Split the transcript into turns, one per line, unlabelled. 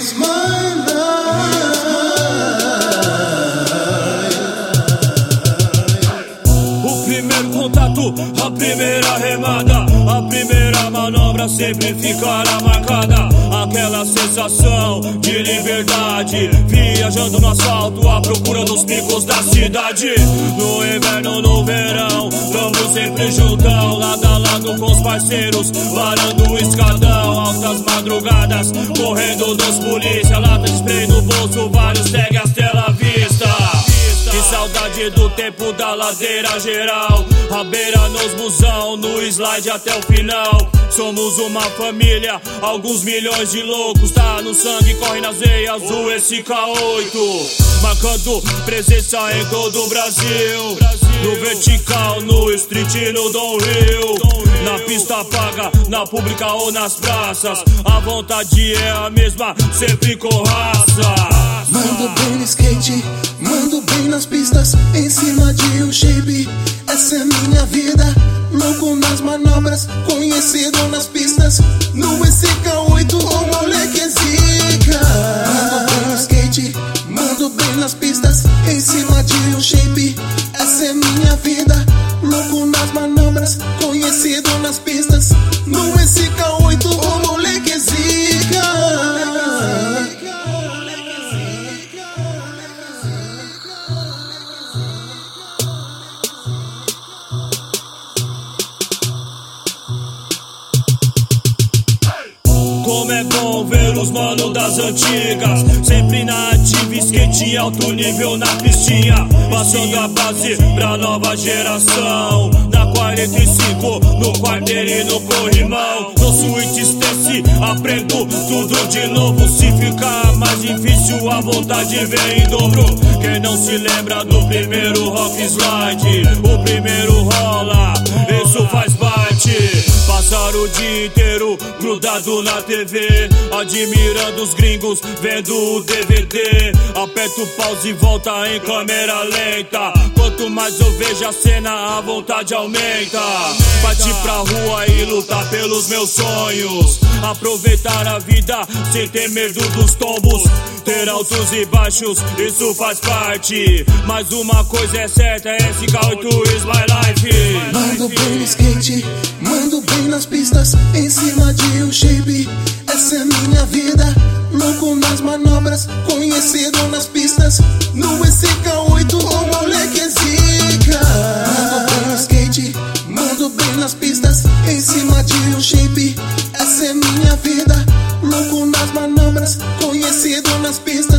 is my life.
O primeiro contato, a primeira remada, a primeira manobra sempre ficará marcada. Aquela sensação de liberdade, viajando no asfalto à procura dos picos da cidade. No inverno, no verão, vamos sempre juntão, lado a lado com os parceiros, varando o escadão. Altas madrugadas, correndo dos polícia, lata de spray no bolso, vários segue as tela vista. Que saudade do tempo da ladeira geral, a beira nos busão, no slide até o final. Somos uma família, alguns milhões de loucos, tá no sangue, corre nas veias, o SK8. Marcando presença em todo o Brasil, no vertical, no street, no downhill. Na pista paga, na pública ou nas praças, a vontade é a mesma, sempre com raça.
Mando bem no skate, mando bem nas pistas, em cima de um shape. Essa é minha vida, louco nas manobras, conhecido nas pistas. No SK8 o moleque é zica. Mando bem no skate, mando bem nas pistas, em cima de um shape. Essa é minha vida, louco nas manobras, conhecido nas pistas. No SK8 o moleque é zica.
Como é bom ver os manos das antigas, sempre na ativa, skate alto nível na pistinha, passando a base pra nova geração. Na 45, no quarteiro e no corrimão, no switch stance, aprendo tudo de novo. Se ficar mais difícil, a vontade vem em dobro. Quem não se lembra do primeiro rock slide, o primeiro rola, isso faz parte. Passar o dia inteiro grudado na TV, admirando os gringos, vendo o DVD. Aperto o pause e volta em câmera lenta. Quanto mais eu vejo a cena, a vontade aumenta. Partir pra rua e lutar pelos meus sonhos, aproveitar a vida sem ter medo dos tombos. Ter altos e baixos, isso faz parte, mas uma coisa é certa, SK8 is my life.
Mando bem no skate, mando bem nas pistas, em cima de um shape. Essa é minha vida, louco nas manobras, conhecido nas pistas. No SK8 o moleque é zica. Mando bem no skate, mando bem nas pistas, em cima de um shape. Essa é minha vida, louco nas manobras, conhecido nas pistas.